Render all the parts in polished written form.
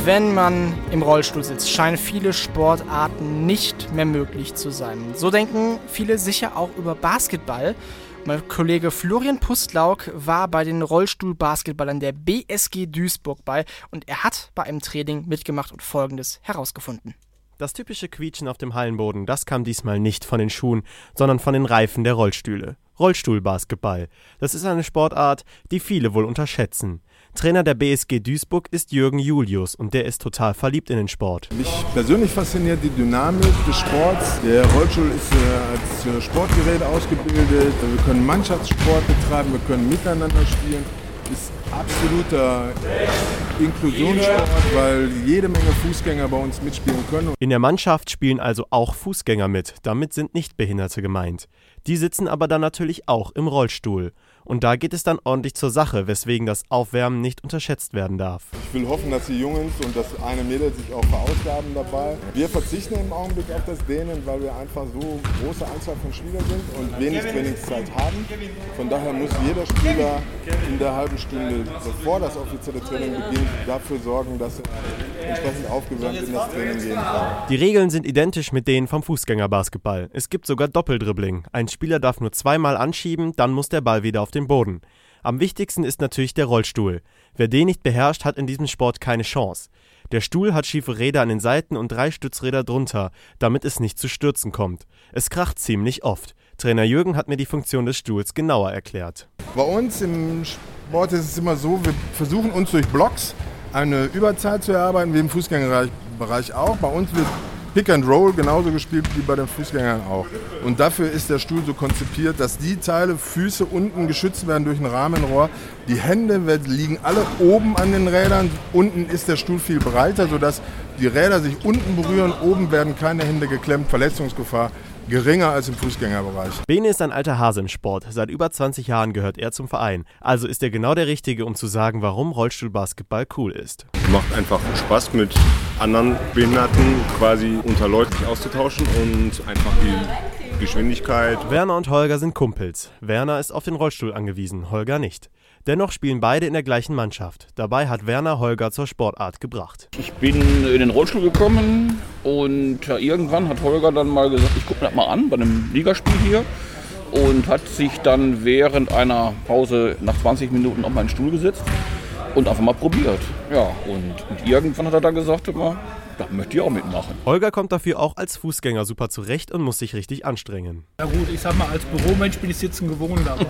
Wenn man im Rollstuhl sitzt, scheinen viele Sportarten nicht mehr möglich zu sein. So denken viele sicher auch über Basketball. Mein Kollege Florian Pustlauk war bei den Rollstuhlbasketballern der BSG Duisburg bei und er hat bei einem Training mitgemacht und Folgendes herausgefunden. Das typische Quietschen auf dem Hallenboden, das kam diesmal nicht von den Schuhen, sondern von den Reifen der Rollstühle. Rollstuhlbasketball. Das ist eine Sportart, die viele wohl unterschätzen. Trainer der BSG Duisburg ist Jürgen Julius und der ist total verliebt in den Sport. Mich persönlich fasziniert die Dynamik des Sports. Der Rollstuhl ist als Sportgerät ausgebildet. Wir können Mannschaftssport betreiben, wir können miteinander spielen. Ist absoluter Inklusionssport, weil jede Menge Fußgänger bei uns mitspielen können. In der Mannschaft spielen also auch Fußgänger mit. Damit sind Nichtbehinderte gemeint. Die sitzen aber dann natürlich auch im Rollstuhl. Und da geht es dann ordentlich zur Sache, weswegen das Aufwärmen nicht unterschätzt werden darf. Ich will hoffen, dass die Jungs und das eine Mädel sich auch verausgaben dabei. Wir verzichten im Augenblick auf das Dehnen, weil wir einfach so große Anzahl von Spielern sind und wenig Trainingszeit haben. Von daher muss jeder Spieler in der halben Stunde, bevor das offizielle Training beginnt, dafür sorgen, dass er entsprechend aufgewärmt in das Training gehen kann. Die Regeln sind identisch mit denen vom Fußgängerbasketball. Es gibt sogar Doppeldribbling. Ein Spieler darf nur zweimal anschieben, dann muss der Ball wieder auf den Boden. Am wichtigsten ist natürlich der Rollstuhl. Wer den nicht beherrscht, hat in diesem Sport keine Chance. Der Stuhl hat schiefe Räder an den Seiten und 3 Stützräder drunter, damit es nicht zu Stürzen kommt. Es kracht ziemlich oft. Trainer Jürgen hat mir die Funktion des Stuhls genauer erklärt. Bei uns im Sport ist es immer so, wir versuchen uns durch Blocks eine Überzeit zu erarbeiten, wie im Fußgängerbereich auch. Bei uns wird Pick and Roll genauso gespielt wie bei den Fußgängern auch. Und dafür ist der Stuhl so konzipiert, dass die Teile, Füße unten geschützt werden durch ein Rahmenrohr. Die Hände liegen alle oben an den Rädern. Unten ist der Stuhl viel breiter, sodass die Räder sich unten berühren. Oben werden keine Hände geklemmt. Verletzungsgefahr geringer als im Fußgängerbereich. Bene ist ein alter Hase im Sport. Seit über 20 Jahren gehört er zum Verein. Also ist er genau der Richtige, um zu sagen, warum Rollstuhlbasketball cool ist. Macht einfach Spaß, mit anderen Behinderten quasi unter Leuten auszutauschen und einfach die Geschwindigkeit. Werner und Holger sind Kumpels. Werner ist auf den Rollstuhl angewiesen, Holger nicht. Dennoch spielen beide in der gleichen Mannschaft. Dabei hat Werner Holger zur Sportart gebracht. Ich bin in den Rollstuhl gekommen und irgendwann hat Holger dann mal gesagt, ich gucke mir das mal an bei einem Ligaspiel hier. Und hat sich dann während einer Pause nach 20 Minuten auf meinen Stuhl gesetzt und einfach mal probiert. Ja, und irgendwann hat er dann gesagt, immer, da möchte ich auch mitmachen. Holger kommt dafür auch als Fußgänger super zurecht und muss sich richtig anstrengen. Ja gut, ich sag mal, als Büromensch bin ich Sitzen gewohnt, aber...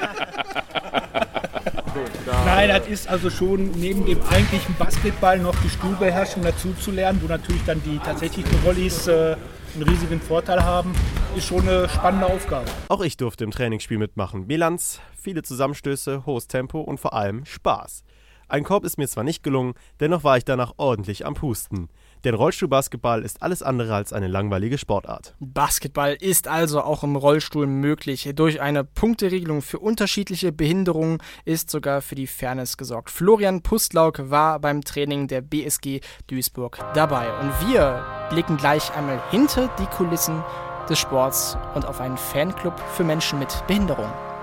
Nein, das ist also schon neben dem eigentlichen Basketball noch die Stuhlbeherrschung dazu zu lernen, wo natürlich dann die tatsächlichen Rollis einen riesigen Vorteil haben, ist schon eine spannende Aufgabe. Auch ich durfte im Trainingsspiel mitmachen. Bilanz, viele Zusammenstöße, hohes Tempo und vor allem Spaß. Ein Korb ist mir zwar nicht gelungen, dennoch war ich danach ordentlich am Pusten. Denn Rollstuhlbasketball ist alles andere als eine langweilige Sportart. Basketball ist also auch im Rollstuhl möglich. Durch eine Punkteregelung für unterschiedliche Behinderungen ist sogar für die Fairness gesorgt. Florian Pustlauk war beim Training der BSG Duisburg dabei. Und wir blicken gleich einmal hinter die Kulissen des Sports und auf einen Fanclub für Menschen mit Behinderung.